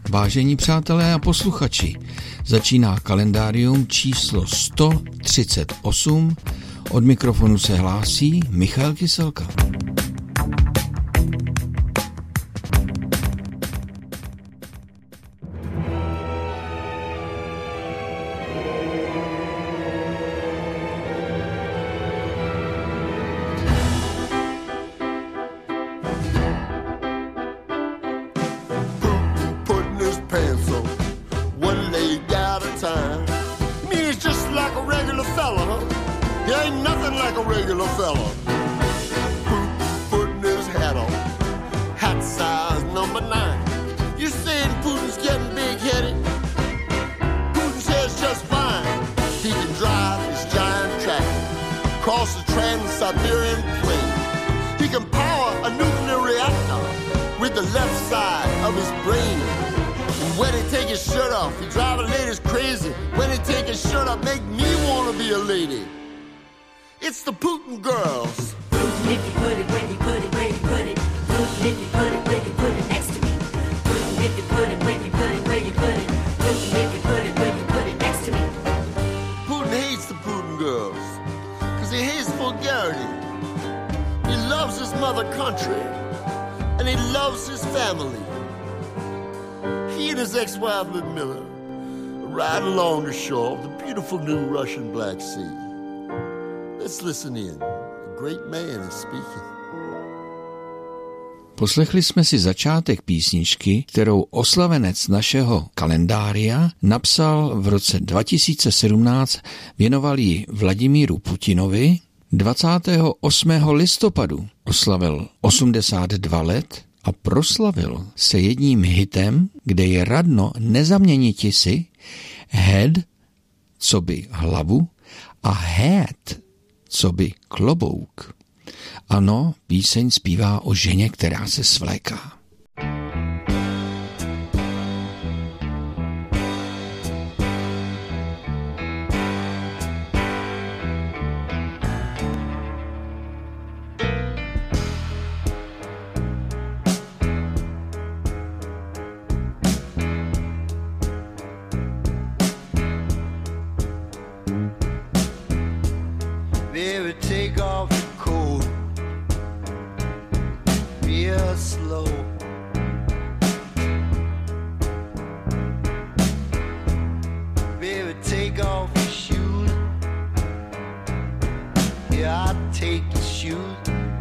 Vážení přátelé a posluchači, začíná kalendárium číslo 138. Od mikrofonu se hlásí Michal Kyselka. Across the Trans-Siberian Plain. He can power a nuclear reactor with the left side of his brain. And when he take his shirt off, he drive the ladies crazy. When he take his shirt off, make me wanna be a lady. It's the Putin girls. Putin if you put it, when you put it, where you put it. Putin if you put it, when you put it next to me. Putin if you put it, when you put it, where you put it. Putin if you put it, when you put it next to me. Putin hates the Putin girls. He hates vulgarity. He loves his mother country, and he loves his family. He and his ex-wife Ludmilla ride along the shore of the beautiful new Russian Black Sea. Let's listen in. A great man is speaking. Poslechli jsme si začátek písničky, kterou oslavenec našeho kalendária napsal v roce 2017, věnoval ji Vladimíru Putinovi. 28. listopadu oslavil 82 let a proslavil se jedním hitem, kde je radno nezaměniti si head, coby hlavu, a head, coby klobouk. Ano, píseň zpívá o ženě, která se svléká. Baby, take off your coat real slow. Baby, take off your shoes. Yeah, I'll take your shoes.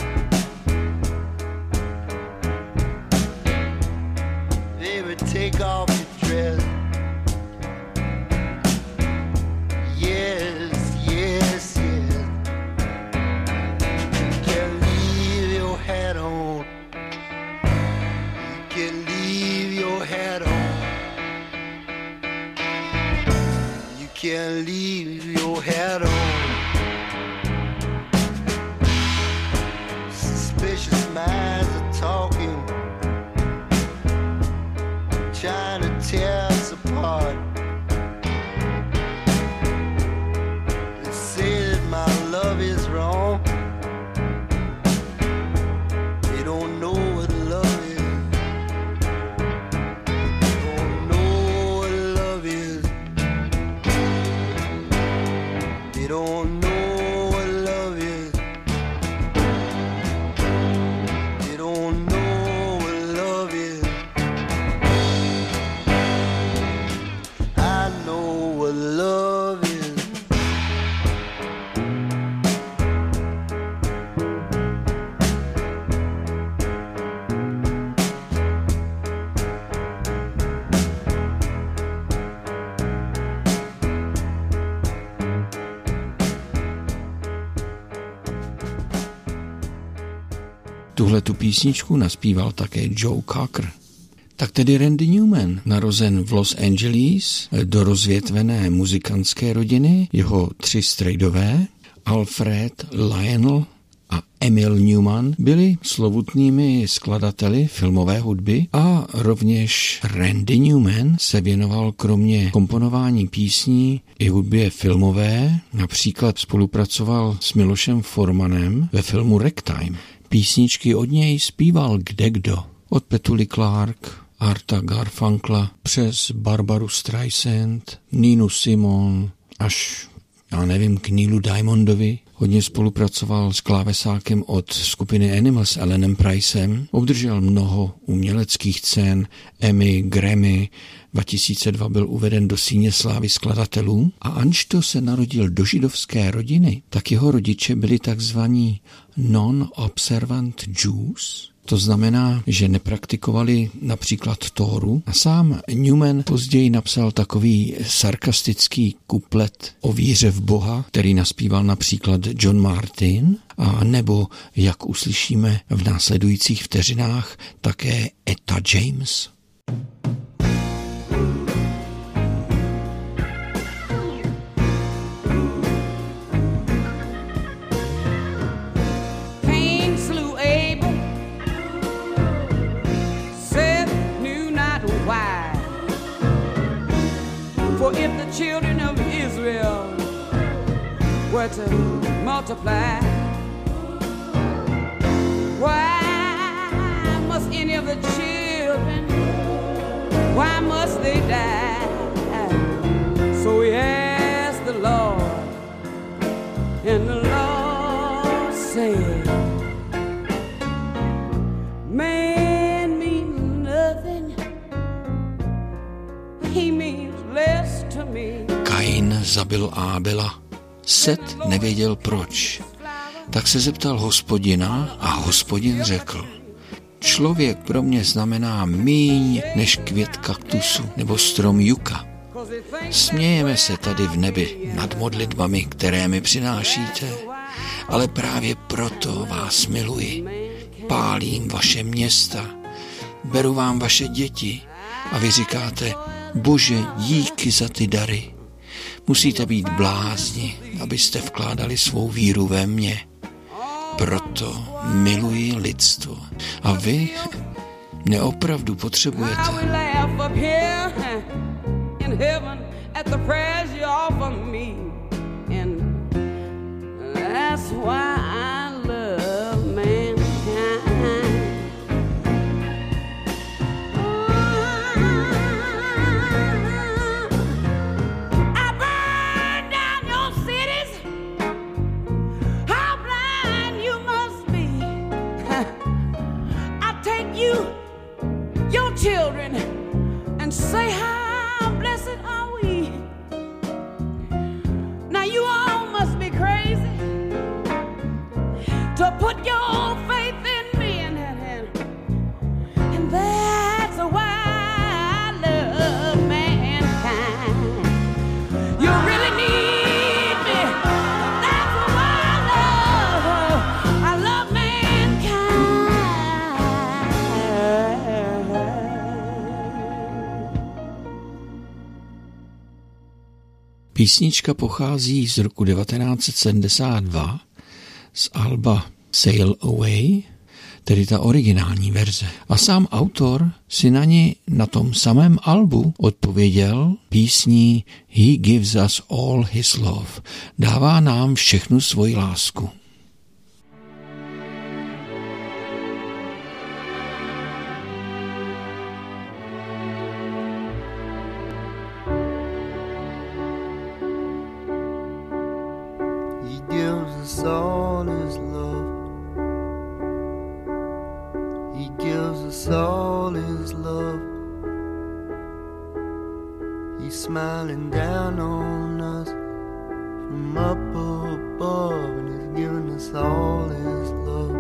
Baby, take off your dress. Yes, yes, yes. You can leave your hat on. You can leave your hat on. You can leave your hat on. Suspicious minds are talking, trying to tear us apart. They say that my love is wrong. They don't know what love is. They don't know what love is. They don't know what love is. They don't know what love is. I know what love is. Tuhletu písničku naspíval také Joe Cocker. Tak tedy Randy Newman, narozen v Los Angeles do rozvětvené muzikantské rodiny, jeho 3 strejdové, Alfred, Lionel a Emil Newman, byli slovutnými skladateli filmové hudby a rovněž Randy Newman se věnoval kromě komponování písní i hudbě filmové, například spolupracoval s Milošem Formanem ve filmu Ragtime. Písničky od něj zpíval kdekdo, od Petuli Clark Arta Garfunkla přes Barbaru Streisand, Ninu Simone až, já nevím, k Nealu Diamondovi. Hodně spolupracoval s klávesákem od skupiny Animals Allenem Pricem. Obdržel mnoho uměleckých cen, Emmy, Grammy. 2002 byl uveden do síně slávy skladatelů. A anžto se narodil do židovské rodiny, tak jeho rodiče byli takzvaní non-observant Jews. To znamená, že nepraktikovali například Tóru. A sám Newman později napsal takový sarkastický kuplet o víře v Boha, který naspíval například John Martin, a nebo, jak uslyšíme v následujících vteřinách, také Etta James. For if the children of Israel were to multiply, why must any of the children, why must they die? So he asked the Lord, and the Lord said, man means nothing, he means less to me. Kain zabil Ábela. Set nevěděl proč. Tak se zeptal Hospodina a Hospodin řekl: člověk pro mě znamená míň než květ kaktusu nebo strom juka. Smějeme se tady v nebi nad modlitbami, které mi přinášíte, ale právě proto vás miluji. Pálím vaše města, beru vám vaše děti a vy říkáte: Bože, díky za ty dary. Musíte být blázni, abyste vkládali svou víru ve mně. Proto miluji lidstvo. A vy mě opravdu potřebujete. Children and say how blessed are we. Now you all must be crazy to put your faith in me, and that's why I love mankind. You really need me. That's why I love mankind. Písnička pochází z roku 1972 z alba Sail Away, tedy ta originální verze. A sám autor si na ní na tom samém albu odpověděl písní He gives us all his love. Dává nám všechnu svoji lásku. All his love. He gives us all his love. He's smiling down on us from up above, and he's giving us all his love.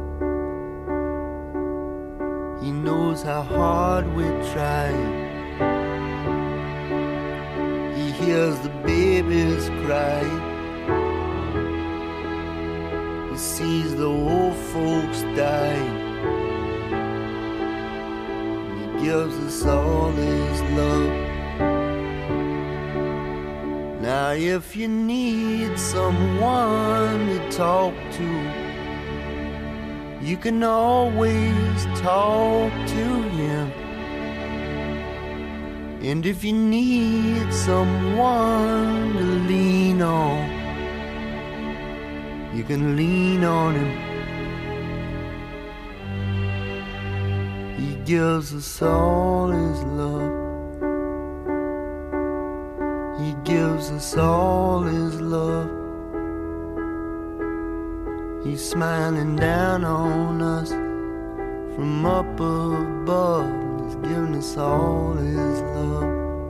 He knows how hard we're trying. He hears the babies crying. He sees the old folks dying. He gives us all his love. Now if you need someone to talk to, you can always talk to him. And if you need someone to lean on, you can lean on him. He gives us all his love. He gives us all his love. He's smiling down on us from up above. He's giving us all his love.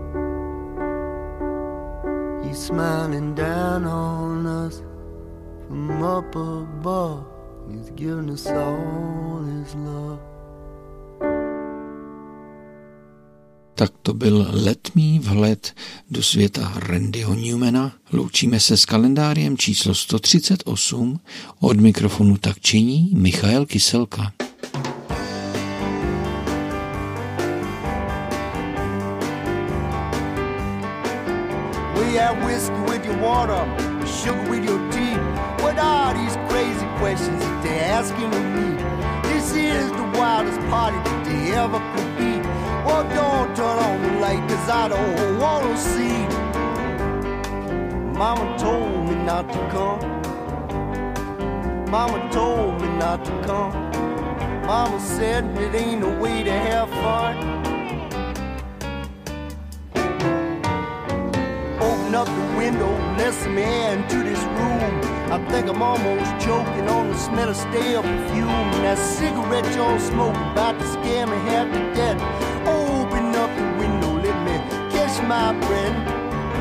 He's smiling down on us from up above. He's giving us all his love. Tak to byl letmý vhled do světa Randyho Newmana. Loučíme se s kalendáriem číslo 138. Od mikrofonu tak činí Michael Kyselka. We have whiskey with your water, sugar with your tea. What are these crazy questions that they're asking of me? This is the wildest party that they ever could be. Well, don't turn on the light, 'cause I don't want to see. Mama told me not to come. Mama told me not to come. Mama said it ain't a way to have fun. Open up the window, let some air into this room. I think I'm almost choking on the smell of stale perfume. That cigarette you're smoking about to scare me half to death. Open up the window, let me catch my breath.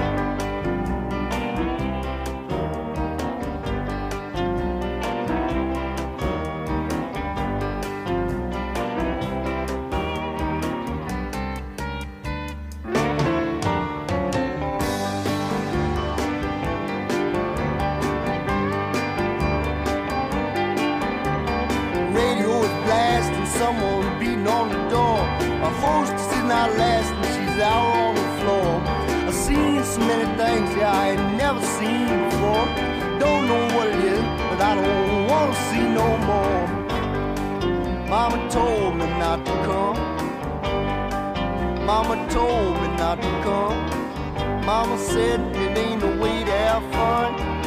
Someone beating on the door. A hostess is not lasting, she's out on the floor. I've seen so many things that I ain't never seen before. Don't know what it is, but I don't want to see no more. Mama told me not to come. Mama told me not to come. Mama said it ain't no way to have fun.